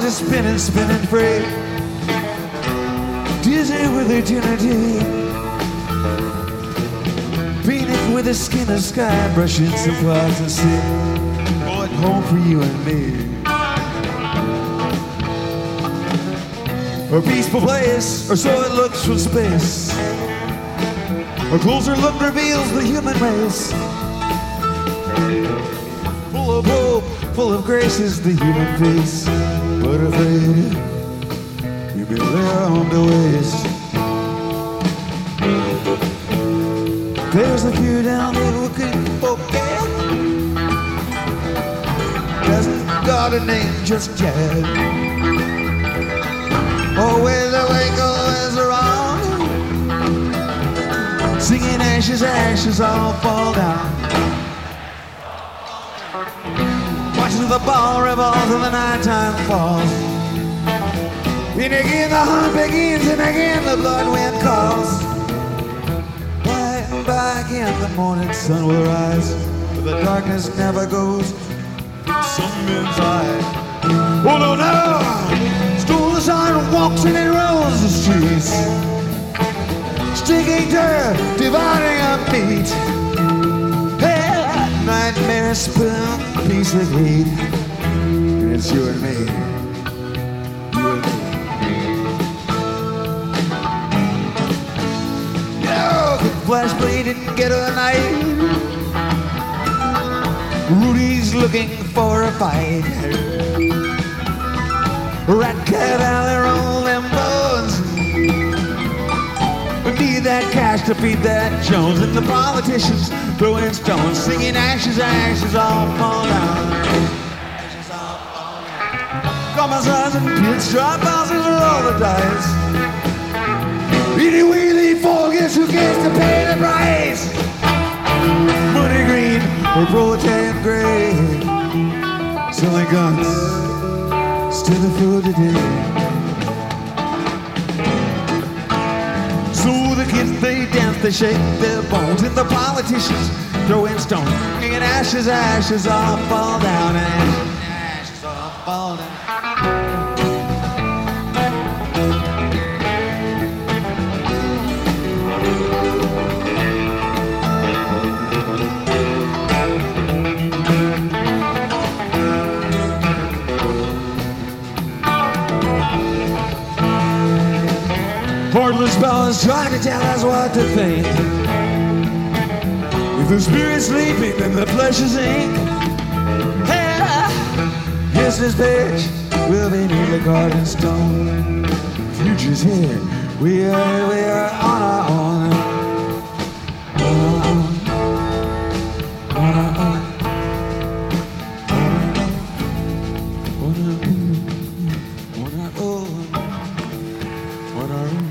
is spinning, spinning free. Dizzy with eternity. Painted with the skin of sky, brushing some clouds and sea. Going home for you and me. A peaceful place, or so it looks from space. A closer look reveals the human race. Full of hope, full of grace is the human face. But afraid, we've been there on the waste. There's a few down there looking for death. Hasn't got a name just yet. Always awake, always around. Singing ashes, ashes all fall down. Watching the ball revolve and the nighttime falls. And again the hunt begins, and again the blood wind calls. By and by again the morning sun will rise, but the darkness never goes in some men's eyes. Oh no, no! Stole the sun, walks and it rolls the streets. Sticking dirt, dividing up meat. Hey, nightmare spoon, piece of heat. And it's you and me. You and me. No, the flash blade didn't get her tonight. Rudy's looking for a fight. Rat cat alley, roll them bones. We need that cash to feed that Jones. And the politicians throwing stones, singing ashes, ashes all fall down. Ashes all fall down. Commissars and pits, drop houses, roll the dice. Anyway, they forget who gets to pay the price. Money green or proletarian gray. Selling guns. Still the food today. So the kids, they dance, they shake their bones. And the politicians throwing stones. And ashes, ashes all fall down. And ashes all fall down. Heartless fellas trying to tell us what to think. If the spirit's sleeping, then the flesh is ink. Hey, yesterday's page will be near the garden stone. Future's here, we are on our own. On our own. On our own. On our own. On our own. On our own.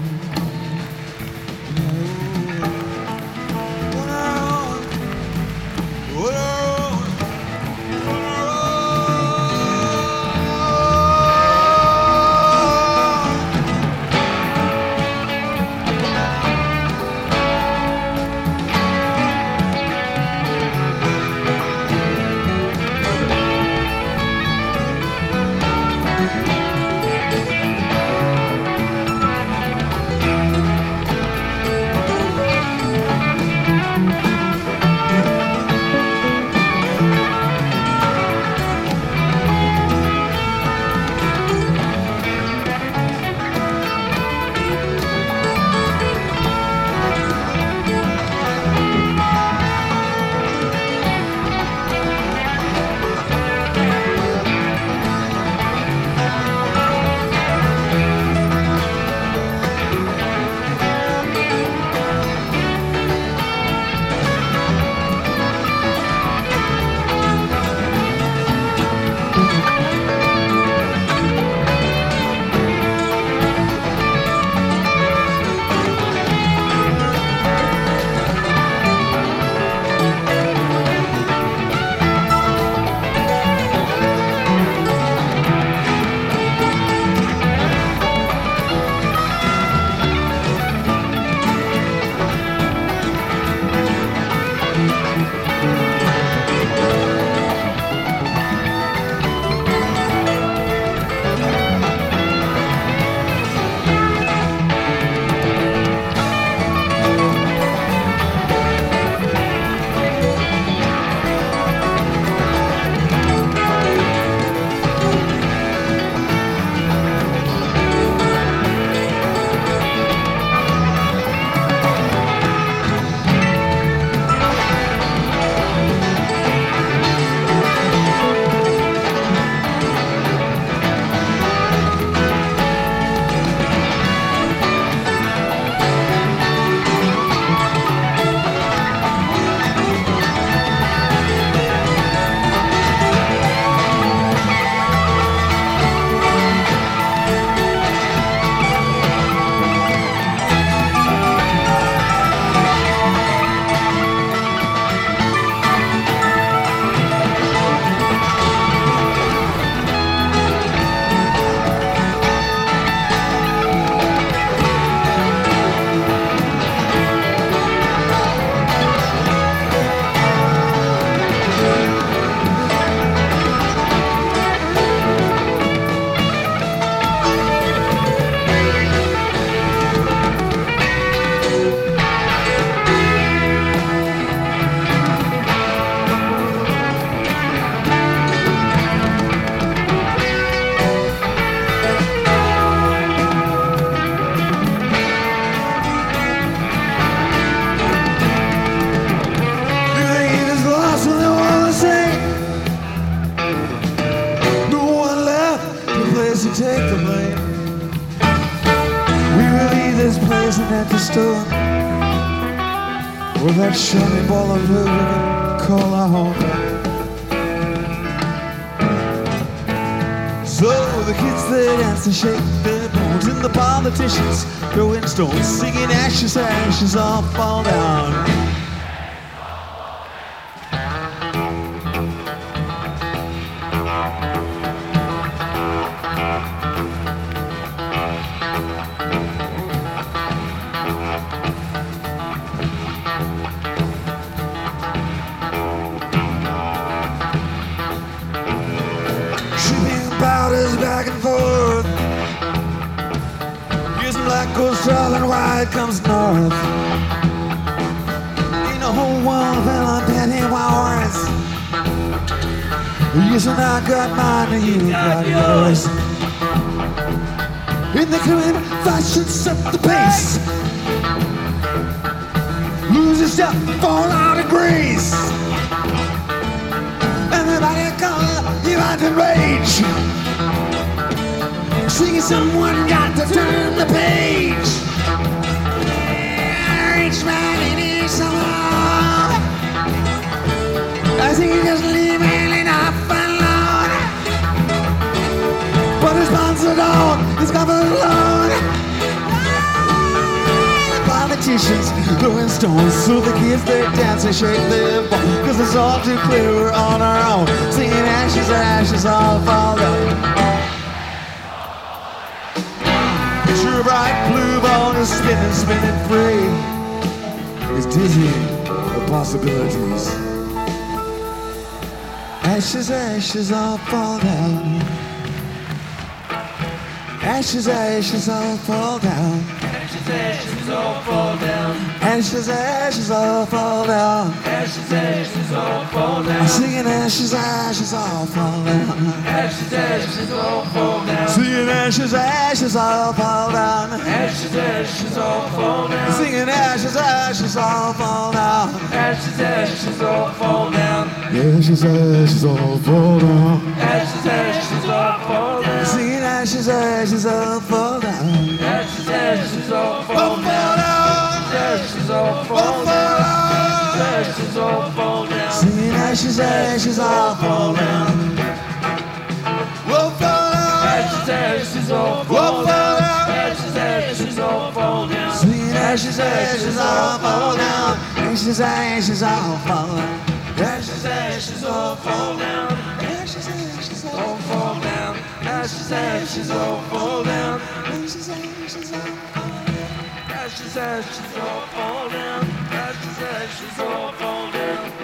this place an empty store with that shiny ball of blue we can call our home. So the kids they dance and shake their bones, and the politicians throwing stones, singing ashes, ashes all fall down. Powders back and forth. Here's black goes south and white comes north. In the whole world fell on penny wars. Yes, and I got mine and you got yours. In the current fashion set the pace. Lose your step, fall out of grace. Everybody call you out in rage. Singing someone got to turn the page. Each man in his song. I think he just leaving enough alone. But his sponsored on is covered alone. The politicians throwing stones, so the kids they dance and shake their ball. Cause it's all too clear we're on our own. Singing ashes, ashes all fall down. Your bright blue ball is spinning, spinning free. It's dizzy with possibilities. Ashes, ashes all fall down. Ashes, ashes all fall down. Ashes, ashes all fall down. Ashes, ashes all fall down. Ashes, ashes all fall down. I'm singing ashes, ashes all fall down. Ashes, ashes all fall down. Singing ashes, ashes all fall down. Ashes, ashes all fall down. Singing ashes, ashes all fall down. Ashes, ashes all fall down. Ashes, ashes all fall down. Ashes, ashes all fall down. Singing ashes, ashes all fall down. Ashes, ashes all fall down. Ashes all fall down. Ashes all fall down. Singing ashes, ashes all fall down. We'll fall down. Ashes, ashes all fall down. Ashes, ashes all fall down. Singing ashes, ashes all fall down. Ashes, ashes all fall down. Ashes, ashes all fall down. Ashes, ashes all fall down. Ashes, ashes all fall down. Ashes, ashes all fall down. Ashes, ashes all fall down. Ashes, ashes all fall down.